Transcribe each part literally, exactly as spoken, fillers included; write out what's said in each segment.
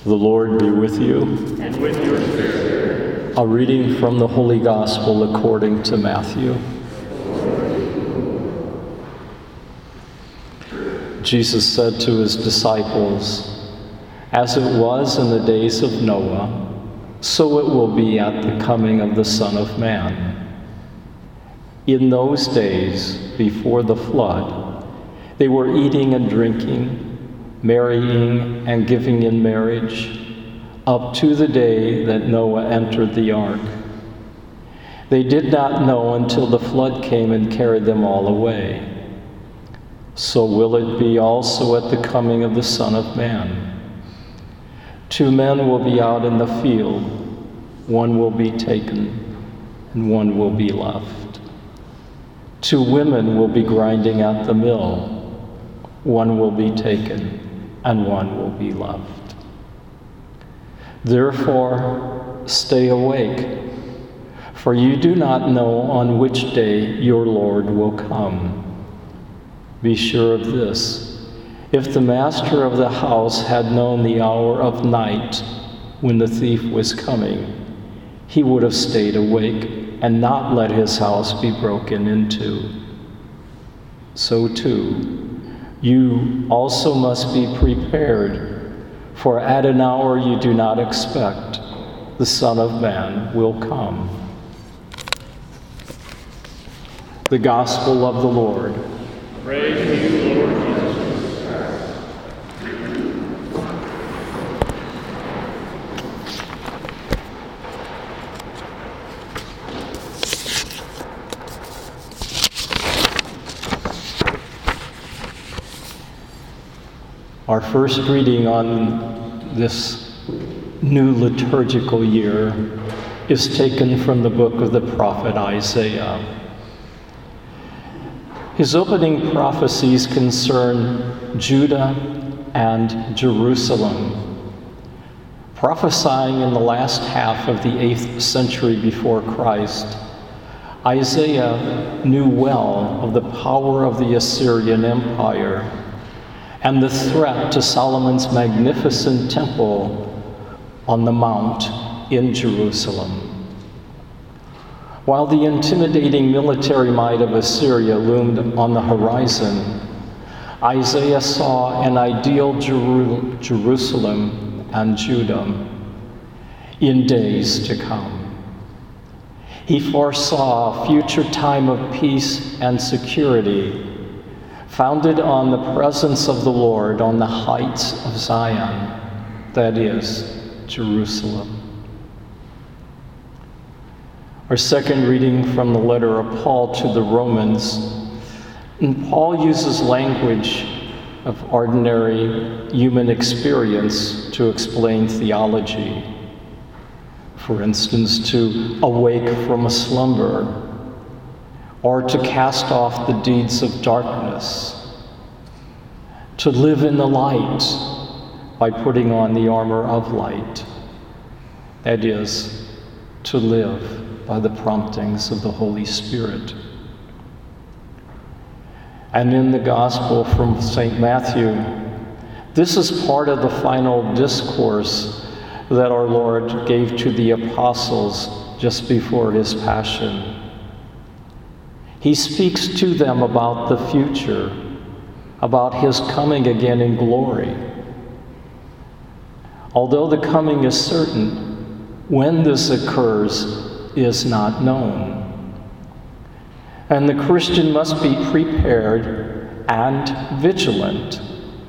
The Lord be with you. And with your spirit. A reading from the Holy Gospel according to Matthew. Jesus said to his disciples, "As it was in the days of Noah, so it will be at the coming of the Son of Man. In those days, before the flood, they were eating and drinking, marrying and giving in marriage, up to the day that Noah entered the ark. They did not know until the flood came and carried them all away. So will it be also at the coming of the Son of Man. Two men will be out in the field, one will be taken, and one will be left. Two women will be grinding at the mill, one will be taken, and one will be left. Therefore, stay awake, for you do not know on which day your Lord will come. Be sure of this, if the master of the house had known the hour of night when the thief was coming, he would have stayed awake and not let his house be broken into. So too, you also must be prepared, for at an hour you do not expect, the Son of Man will come." The Gospel of the Lord. Praise to you, Lord Jesus Christ. Our first reading on this new liturgical year is taken from the book of the prophet Isaiah. His opening prophecies concern Judah and Jerusalem. Prophesying in the last half of the eighth century before Christ, Isaiah knew well of the power of the Assyrian Empire and the threat to Solomon's magnificent temple on the mount in Jerusalem. While the intimidating military might of Assyria loomed on the horizon, Isaiah saw an ideal Jeru- Jerusalem and Judah in days to come. He foresaw a future time of peace and security, founded on the presence of the Lord on the heights of Zion, that is, Jerusalem. Our second reading from the letter of Paul to the Romans, and Paul uses language of ordinary human experience to explain theology. For instance, to awake from a slumber, or to cast off the deeds of darkness, to live in the light by putting on the armor of light, that is, to live by the promptings of the Holy Spirit. And in the Gospel from Saint Matthew, this is part of the final discourse that our Lord gave to the apostles just before his passion. He speaks to them about the future, about his coming again in glory. Although the coming is certain, when this occurs is not known. And the Christian must be prepared and vigilant.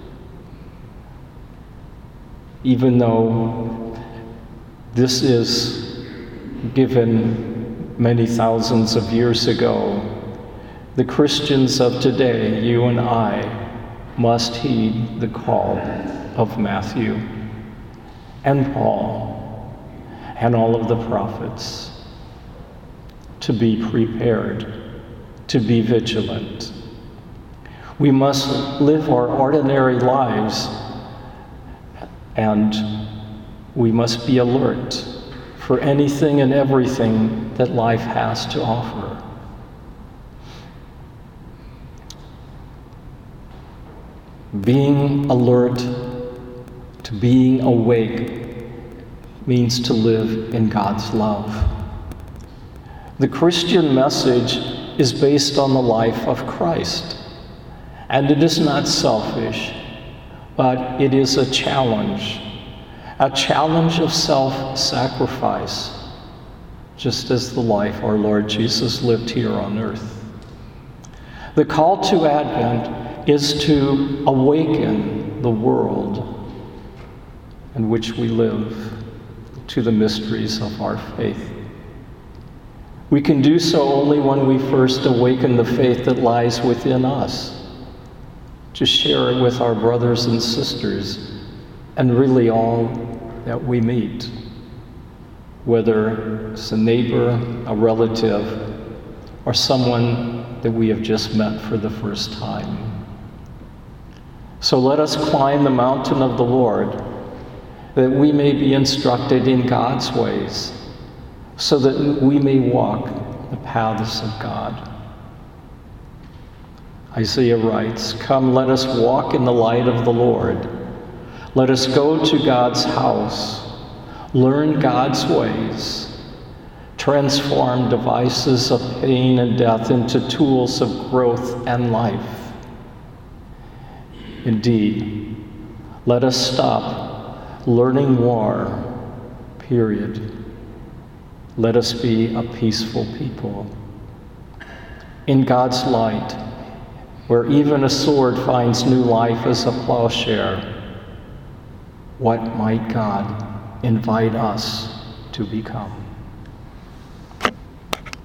Even though this is given many thousands of years ago, the Christians of today, you and I, must heed the call of Matthew and Paul and all of the prophets to be prepared, to be vigilant. We must live our ordinary lives, and we must be alert for anything and everything that life has to offer. Being alert To being awake means to live in God's love. The Christian message is based on the life of Christ, and it is not selfish, but it is a challenge, a challenge of self-sacrifice, just as the life our Lord Jesus lived here on earth. The call to Advent is to awaken the world in which we live to the mysteries of our faith. We can do so only when we first awaken the faith that lies within us, to share it with our brothers and sisters, and really all that we meet, whether it's a neighbor, a relative, or someone that we have just met for the first time. So let us climb the mountain of the Lord, that we may be instructed in God's ways, so that we may walk the paths of God. Isaiah writes, "Come, let us walk in the light of the Lord. Let us go to God's house, learn God's ways, transform devices of pain and death into tools of growth and life. Indeed, let us stop learning war, period. Let us be a peaceful people. In God's light, where even a sword finds new life as a plowshare, what might God invite us to become?"